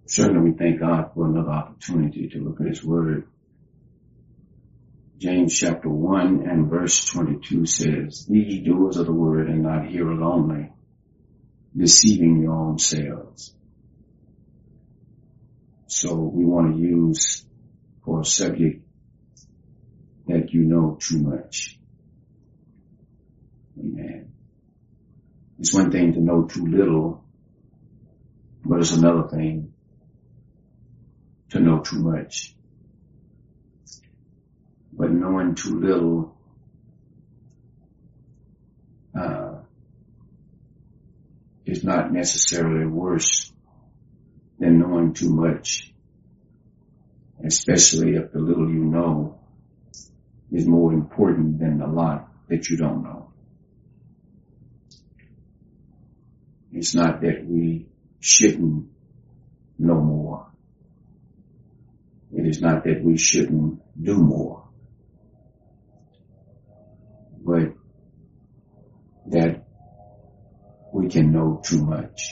Certainly we thank God for another opportunity to look at His Word. James chapter 1 and verse 22 says, "Be ye doers of the word and not hearers only, deceiving your own selves." So we want to use for a subject that you know too much. Amen. It's one thing to know too little, but it's another thing to know too much. But knowing too little is not necessarily worse than knowing too much, especially if the little you know is more important than the lot that you don't know. It's not that we shouldn't know more. It is not that we shouldn't do more, but that we can know too much.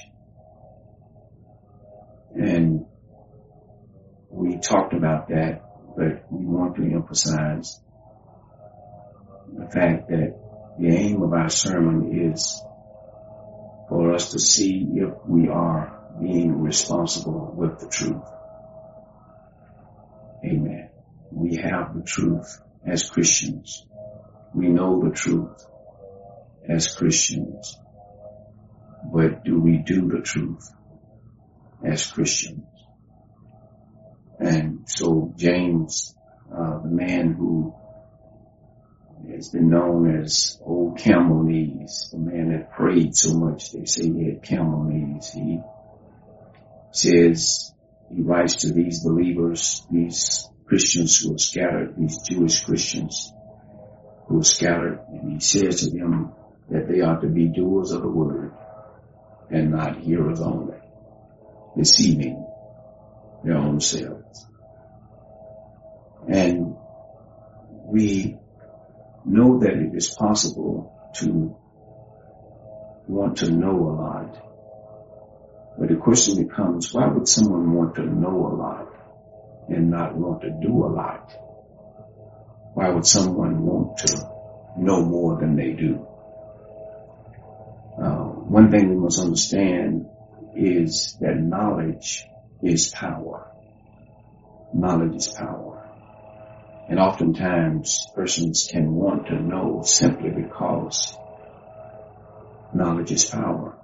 And we talked about that, but we want to emphasize the fact that the aim of our sermon is for us to see if we are being responsible with the truth. Amen. We have the truth as Christians. We know the truth as Christians. But do we do the truth as Christians? And so James, the man who has been known as Old Camel Knees, the man that prayed so much, they say he had camel knees. He says, he writes to these believers, these Christians who are scattered, these Jewish Christians who are scattered, and he says to them that they are to be doers of the word and not hearers only, deceiving their own selves. And we know that it is possible to want to know a lot. But the question becomes, why would someone want to know a lot and not want to do a lot? Why would someone want to know more than they do? One thing we must understand is that knowledge is power. Knowledge is power. And oftentimes persons can want to know simply because knowledge is power.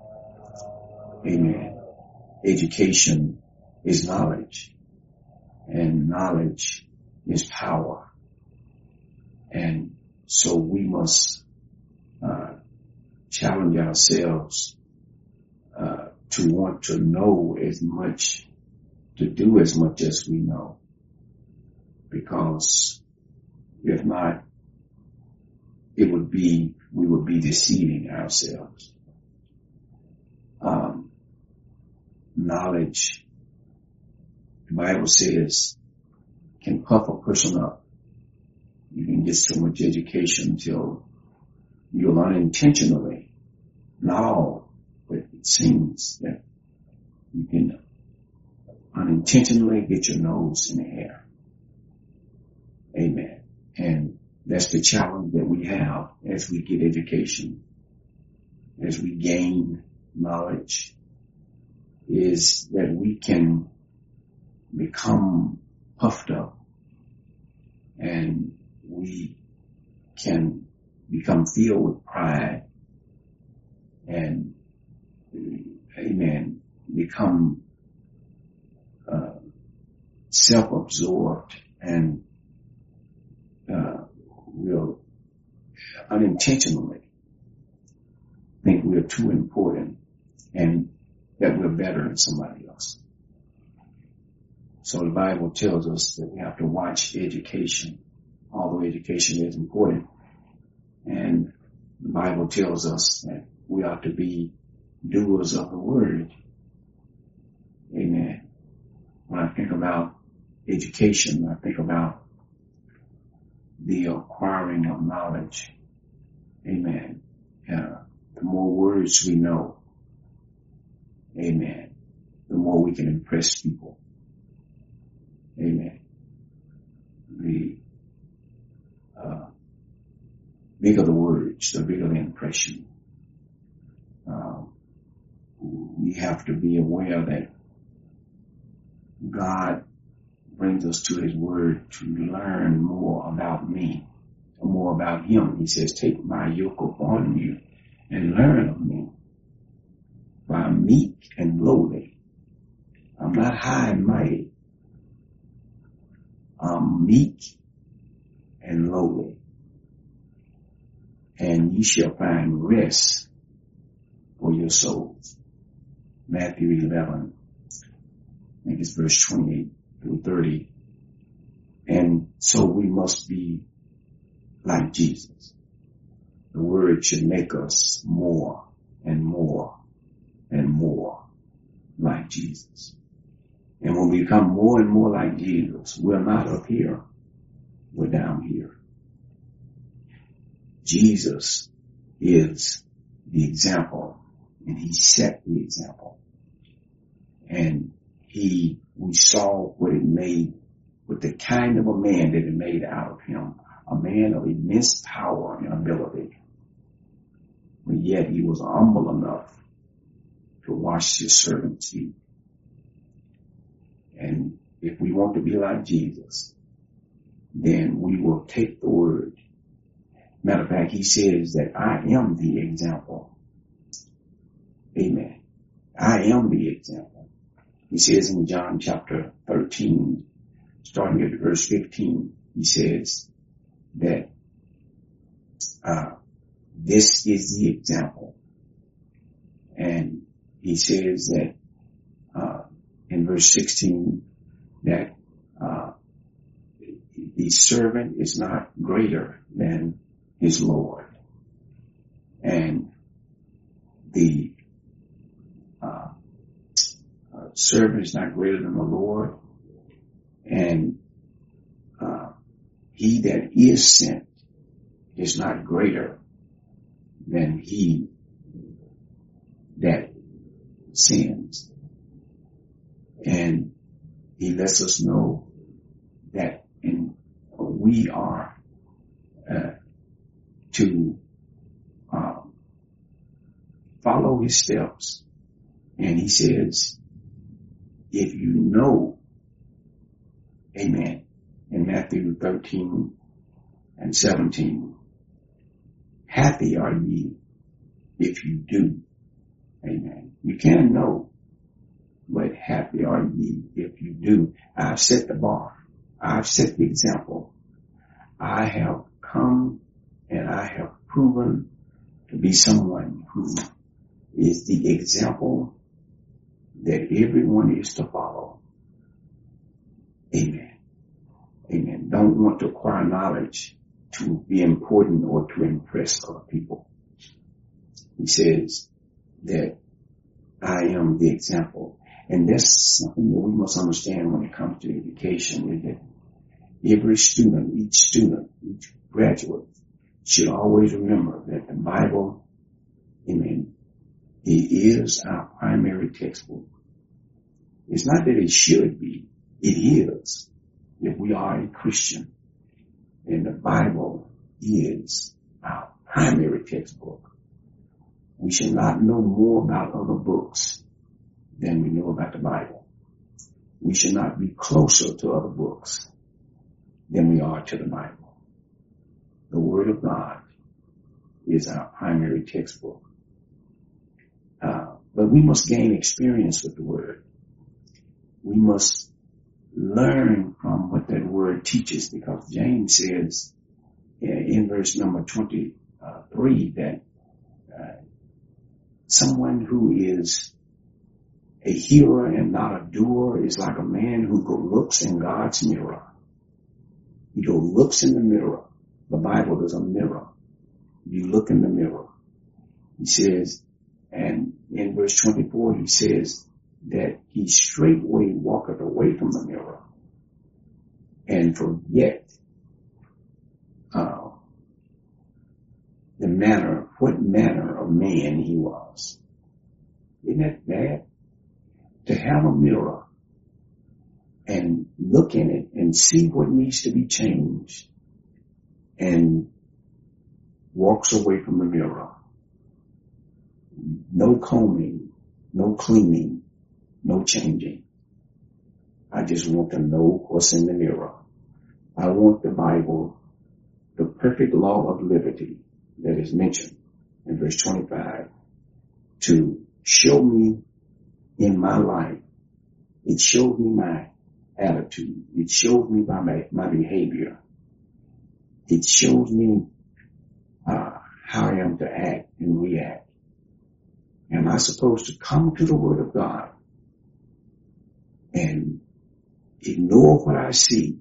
Amen. Education is knowledge, and knowledge is power. And so we must challenge ourselves to want to know as much, to do as much as we know. Because if not, we would be deceiving ourselves. Knowledge, the Bible says, can puff a person up. You can get so much education until you'll unintentionally, not all, but it seems that you can unintentionally get your nose in the air. Amen. And that's the challenge that we have as we get education, as we gain knowledge, is that we can become puffed up and we can become filled with pride and, amen, become self-absorbed and we'll unintentionally think we're too important and that we're better than somebody else. So the Bible tells us that we have to watch education, although education is important. And the Bible tells us that we ought to be doers of the word. Amen. When I think about education, I think about the acquiring of knowledge. Amen. The more words we know, amen, the more we can impress people. Amen. The bigger the words, the bigger the impression. We have to be aware that God brings us to his word to learn more about me, more about him. He says, take my yoke upon you and learn of me. For I'm meek and lowly. I'm not high and mighty. I'm meek and lowly. And ye shall find rest for your souls. Matthew 11, I think it's verse 28 through 30. And so we must be like Jesus. The word should make us more and more and more like Jesus. And when we become more and more like Jesus, we're not up here, we're down here. Jesus is the example, and he set the example. And we saw what it made, with the kind of a man that it made out of him, a man of immense power and ability. But yet he was humble enough to wash his servants' feet. And if we want to be like Jesus, then we will take the word. Matter of fact, he says that I am the example. Amen. I am the example. He says in John chapter 13, starting at verse 15, he says that this is the example. And he says that in verse 16 that the servant is not greater than his Lord. And the servant is not greater than the Lord. And he that is sent is not greater than he that sins. And he lets us know that we are to follow his steps. And he says, if you know, amen, in Matthew 13 and 17, happy are ye if you do. Amen. You can know, but happy are ye if you do. I've set the bar. I've set the example. I have come and I have proven to be someone who is the example that everyone is to follow. Amen. Amen. Don't want to acquire knowledge to be important or to impress other people. He says that I am the example. And that's something that we must understand when it comes to education, is that every student, each graduate should always remember that the Bible, amen, it is our primary textbook. It's not that it should be, it is. If we are a Christian, then the Bible is our primary textbook. We should not know more about other books than we know about the Bible. We should not be closer to other books than we are to the Bible. The Word of God is our primary textbook. But we must gain experience with the Word. We must learn from what that Word teaches, because James says in verse number 23 that someone who is a hearer and not a doer is like a man who looks in God's mirror. He looks in the mirror. The Bible is a mirror. You look in the mirror. He says, and in verse 24 he says that he straightway walketh away from the mirror and forget what manner of man he was. Isn't that bad? To have a mirror and look in it and see what needs to be changed and walks away from the mirror. No combing, no cleaning, no changing. I just want to know what's in the mirror. I want the Bible, the perfect law of liberty that is mentioned in verse 25, to show me in my life. It showed me my attitude. It showed me my behavior. It shows me how I am to act and react. Am I supposed to come to the Word of God and ignore what I see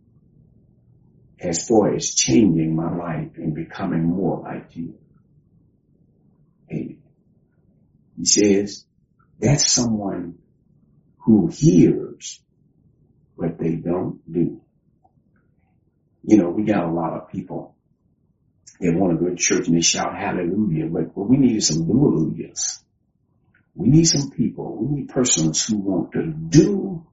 as far as changing my life and becoming more like Jesus? Amen. He says that's someone who hears, but they don't do. You know, we got a lot of people that want to go to church and they shout hallelujah, but we need some hallelujahs. We need some people, we need persons who want to do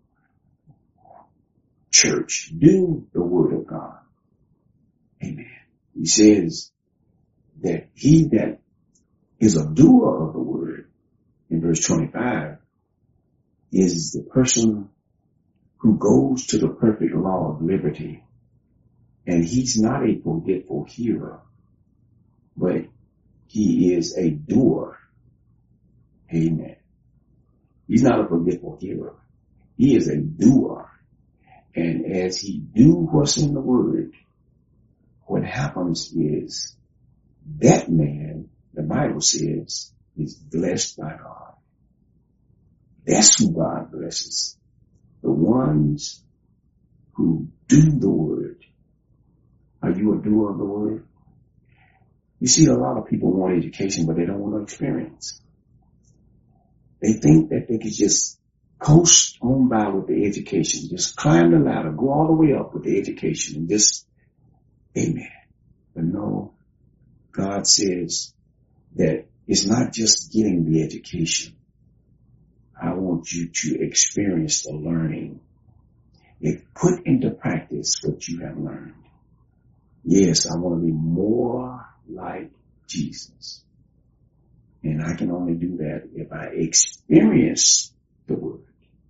church, do the Word of God. Amen. He says that he that is a doer of the Word, in verse 25, is the person who goes to the perfect law of liberty. And he's not a forgetful hearer, but he is a doer. Amen. He's not a forgetful hearer. He is a doer. And as he do what's in the Word, what happens is that man, the Bible says, is blessed by God. That's who God blesses. The ones who do the Word. Are you a doer of the Word? You see, a lot of people want education, but they don't want no experience. They think that they could just coast on by with the education, just climb the ladder, go all the way up with the education and just, amen. But no, God says that it's not just getting the education. I want you to experience the learning. Put into practice what you have learned. Yes, I want to be more like Jesus. And I can only do that if I experience the Word.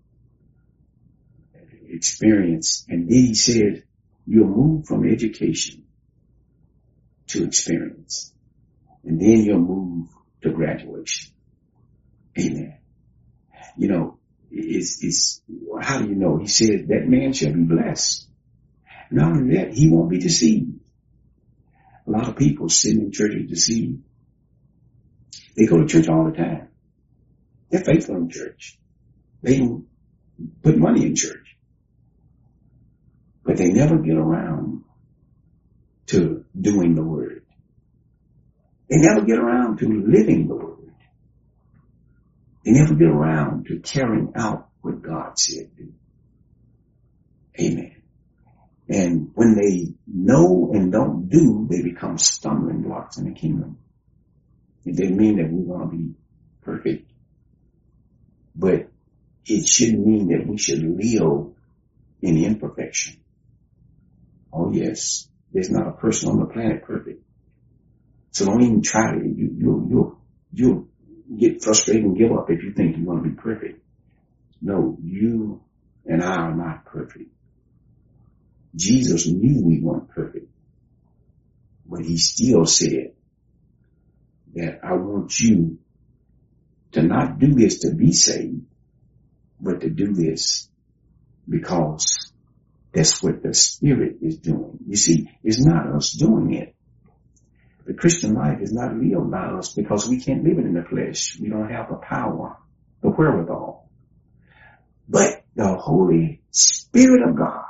Experience. And then he said, you'll move from education to experience. And then you'll move to graduation. Amen. You know, how do you know? He said that man shall be blessed. Not only that, he won't be deceived. A lot of people sitting in church are deceived. They go to church all the time. They're faithful in church. They put money in church. But they never get around to doing the Word. They never get around to living the Word. They never get around to carrying out what God said do. Amen. And when they know and don't do, they become stumbling blocks in the kingdom. It doesn't mean that we want to be perfect, but it should mean that we should live in imperfection. Oh yes, there's not a person on the planet perfect. So don't even try to, you'll get frustrated and give up if you think you're going to be perfect. No, you and I are not perfect. Jesus knew we weren't perfect, but he still said that I want you to not do this to be saved, but to do this because that's what the Spirit is doing. You see, it's not us doing it. The Christian life is not lived by us because we can't live it in the flesh. We don't have the power, the wherewithal. But the Holy Spirit of God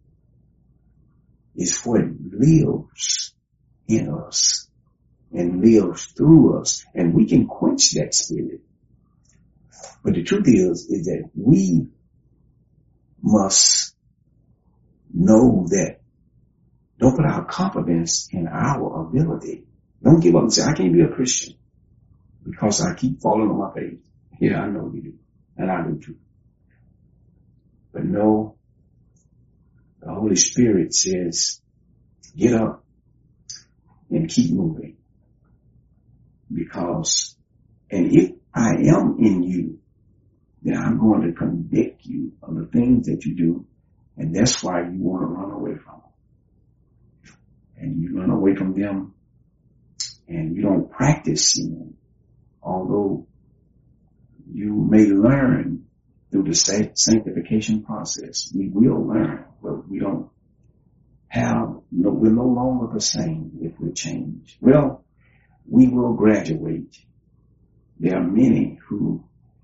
is what lives in us and lives through us. And we can quench that spirit. But the truth is that we must know that don't put our confidence in our ability. Don't give up and say, I can't be a Christian because I keep falling on my face. Yeah, I know you do. And I do too. But no, the Holy Spirit says, get up and keep moving. Because, and if I am in you, then I'm going to convict you of the things that you do. And that's why you want to run away from them. And you run away from them and you don't practice sin. Although you may learn through the sanctification process. We will learn, but we don't we're no longer the same if we change. Well, we will graduate. There are many who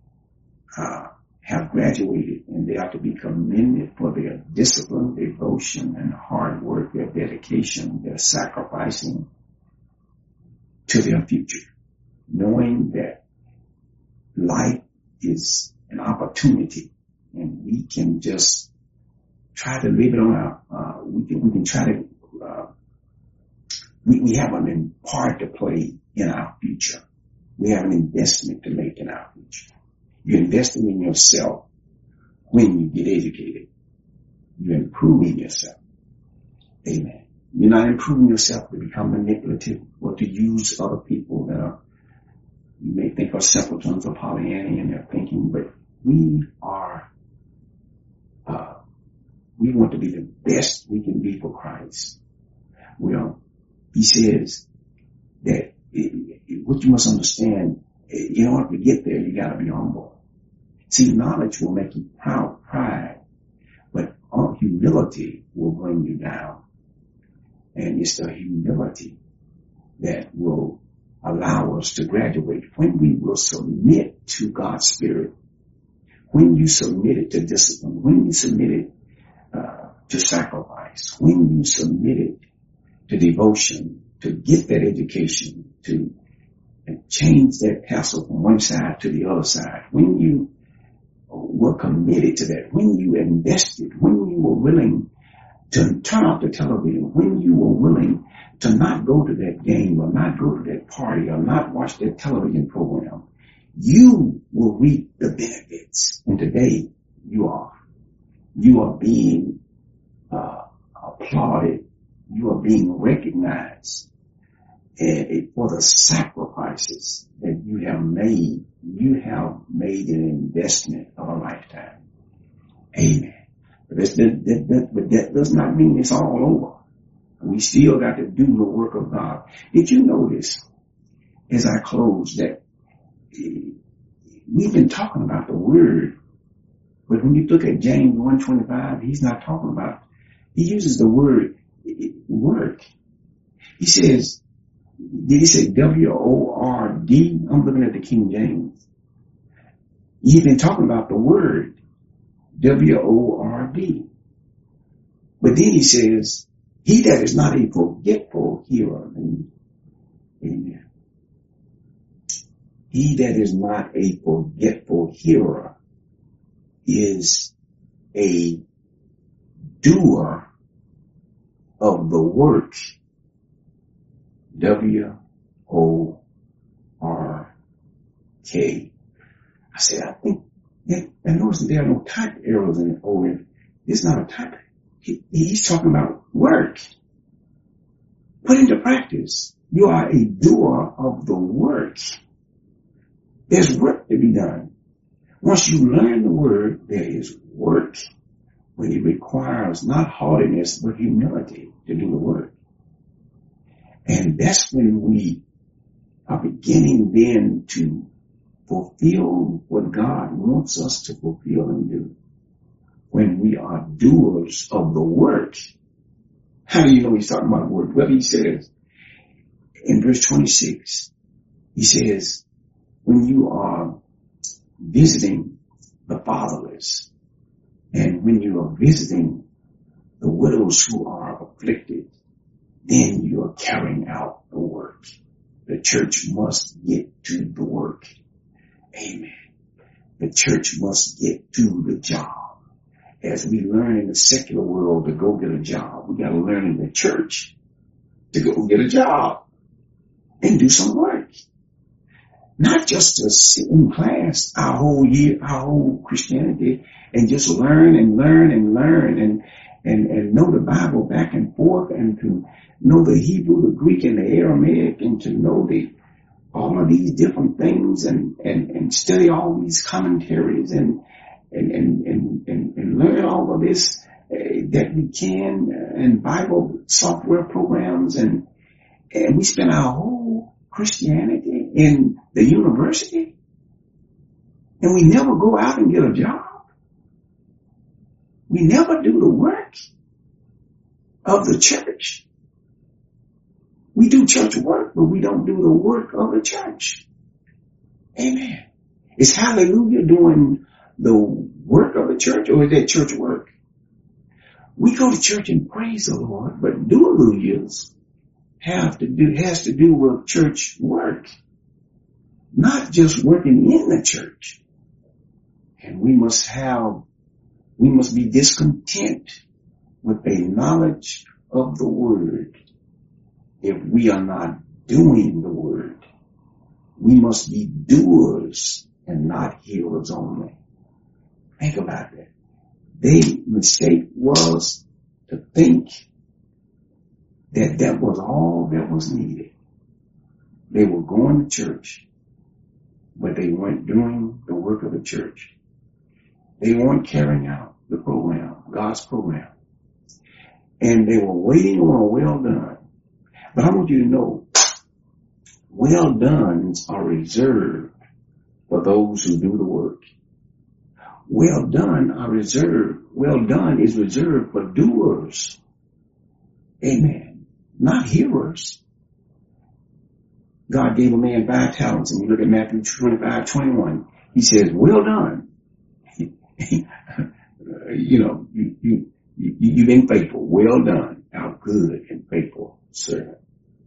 have graduated, and they are to be commended for their discipline, devotion, and hard work, their dedication, their sacrificing to their future, knowing that life is an opportunity, and we can just try to live it on our. We can try to. We have an part to play in our future. We have an investment to make in our future. You're investing in yourself when you get educated. You're improving yourself. Amen. You're not improving yourself to become manipulative or to use other people that are, you may think are simpletons or Pollyanna in their thinking, but we want to be the best we can be for Christ. Well, he says that what you must understand, in order to get there, you gotta be humble. See, knowledge will make you pride, but humility will bring you down. And it's the humility that will allow us to graduate when we will submit to God's Spirit. When you submit it to discipline, when you submit it to sacrifice, when you submit it to devotion, to get that education, to change that tassel from one side to the other side, when you were committed to that, when you invested, when you were willing to turn off the television, when you were willing to not go to that game or not go to that party or not watch that television program, you will reap the benefits. And today you are being applauded. You are being recognized for the sacrifices that you have made. You have made an investment of a lifetime. Amen. But that does not mean it's all over. We still got to do the work of God. Did you notice, as I close, that we've been talking about the word, but when you look at James 1:25, he's not talking about, he uses the word work. He says, did he say W-O-R-D? I'm looking at the King James. He's been talking about the word W-O-R-D. But then he says, he that is not a forgetful hearer. Amen. He that is not a forgetful hearer is a doer of the work. W-O-R-K. I said, I think, I noticed there are no type errors in it. It's not a type. He's talking about work. Put into practice. You are a doer of the work. There's work to be done. Once you learn the word, there is work. But it requires not haughtiness, but humility to do the work. And that's when we are beginning then to fulfill what God wants us to fulfill and do. When we are doers of the work. How do you know he's talking about work? Well, he says in verse 26, he says, when you are visiting the fatherless, and when you are visiting the widows who are afflicted, then you are carrying out the work. The church must get to the work. Amen. The church must get to the job. As we learn in the secular world to go get a job, we got to learn in the church to go get a job and do some work. Not just to sit in class our whole year, our whole Christianity, and just learn and learn and learn and know the Bible back and forth, and to know the Hebrew, the Greek, and the Aramaic, and to know all of these different things, and study all these commentaries and learn all of this that we can, and Bible software programs, and we spend our whole Christianity in the university, and we never go out and get a job. We never do the work of the church. We do church work, but we don't do the work of the church. Amen. Is hallelujah doing the work of the church, or is that church work? We go to church and praise the Lord, but douluyas has to do with church work, not just working in the church. And we must be discontent with a knowledge of the word if we are not doing the word. We must be doers and not hearers only. Think about that. Their mistake was to think that was all that was needed. They were going to church, but they weren't doing the work of the church. They weren't carrying out the program, God's program. And they were waiting on a well done. But I want you to know, well dones are reserved for those who do the work. Well done is reserved for doers. Amen. Not hearers. God gave a man 5 talents, and you look at Matthew 25:21. He says, well done. You've been faithful. Well done. Thou good and faithful servant.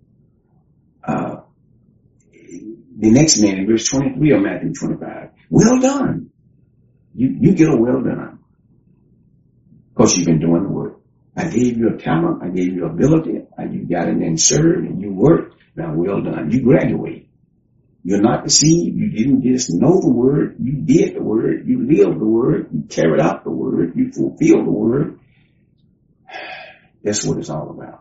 The next man in verse 23 of Matthew 25. Well done. You get a well done. Because you've been doing the work. I gave you a talent. I gave you ability. You got in and served and you worked. Now well done. You graduate. You're not deceived. You didn't just know the word. You did the word. You lived the word. You carried out the word. You fulfilled the word. That's what it's all about.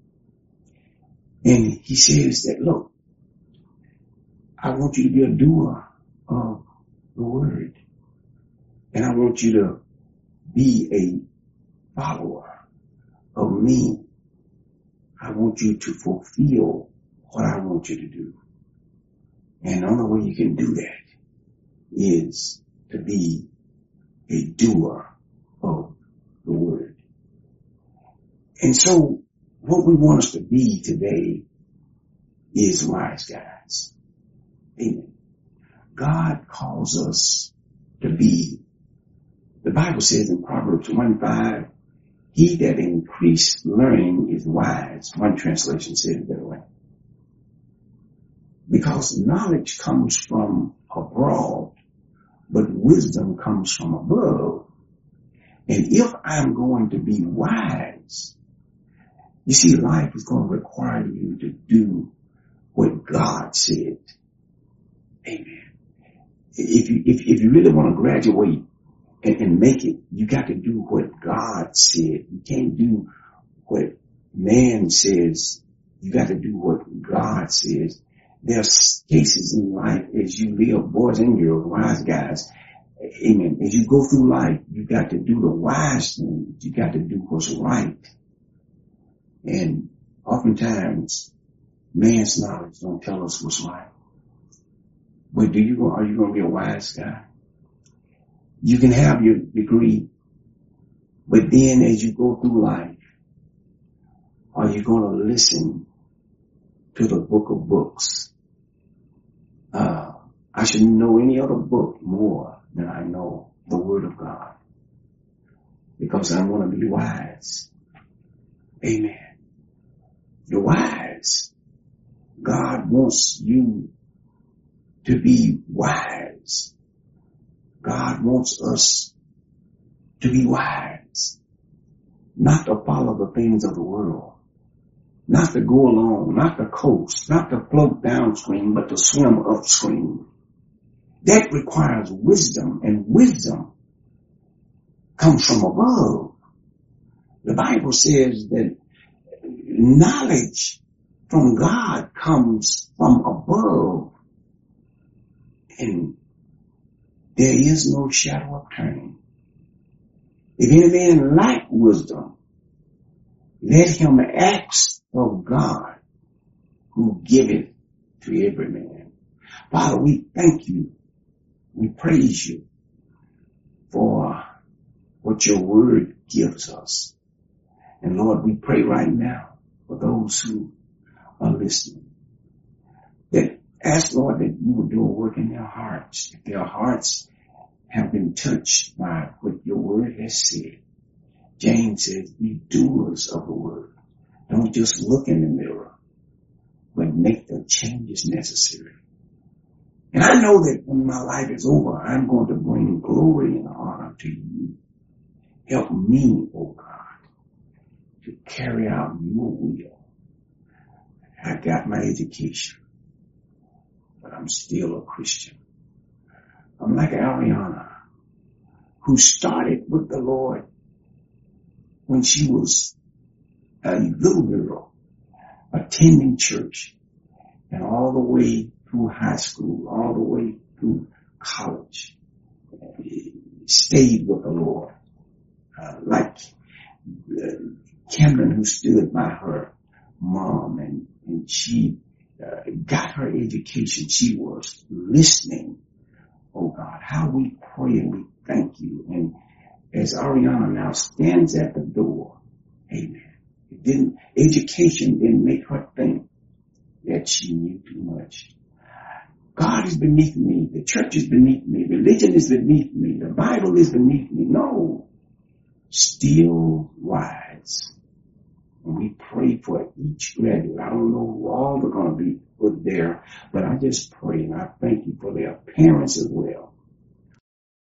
And he says that, look, I want you to be a doer of the word. And I want you to be a follower of me. I want you to fulfill what I want you to do. And the only way you can do that is to be a doer of the word. And so what we want us to be today is wise guys. Amen. God calls us to be, the Bible says in Proverbs 1:5, he that increased learning is wise. One translation said it that way. Because knowledge comes from abroad, but wisdom comes from above. And if I'm going to be wise, you see, life is going to require you to do what God said. Amen. If you really want to graduate and make it, you got to do what God said. You can't do what man says. You got to do what God says. There's cases in life as you live, boys and girls, wise guys. Amen. As you go through life, you got to do the wise things. You got to do what's right. And oftentimes, man's knowledge don't tell us what's right. But are you going to be a wise guy? You can have your degree, but then as you go through life, are you going to listen to the book of books? I shouldn't know any other book more than I know the Word of God, because I want to be wise. Amen. You're wise. God wants you to be wise. God wants us to be wise, not to follow the things of the world, not to go along, not to coast, not to float downstream, but to swim upstream. That requires wisdom, and wisdom comes from above. The Bible says that knowledge from God comes from above, and there is no shadow of turning. If any man lack wisdom, let him ask of God, who giveth to every man. Father, we thank you. We praise you for what your word gives us. And Lord, we pray right now for those who are listening, that ask, Lord, that you will do a work in their hearts. If their hearts have been touched by what your word has said. James says, be doers of the word. Don't just look in the mirror, but make the changes necessary. And I know that when my life is over, I'm going to bring glory and honor to you. Help me, oh God, to carry out your will. I got my education, but I'm still a Christian. I'm like Ariana, who started with the Lord when she was a little girl, attending church, and all the way through high school, all the way through college, stayed with the Lord. Like Camden, who stood by her mom, and she got her education. She was listening. Oh God, how we pray and we thank you. And as Ariana now stands at the door, amen. Education didn't make her think that she knew too much. God is beneath me. The church is beneath me. Religion is beneath me. The Bible is beneath me. No. Still wise. And we pray for each graduate. I don't know who all are going to be put there, but I just pray and I thank you for their parents as well.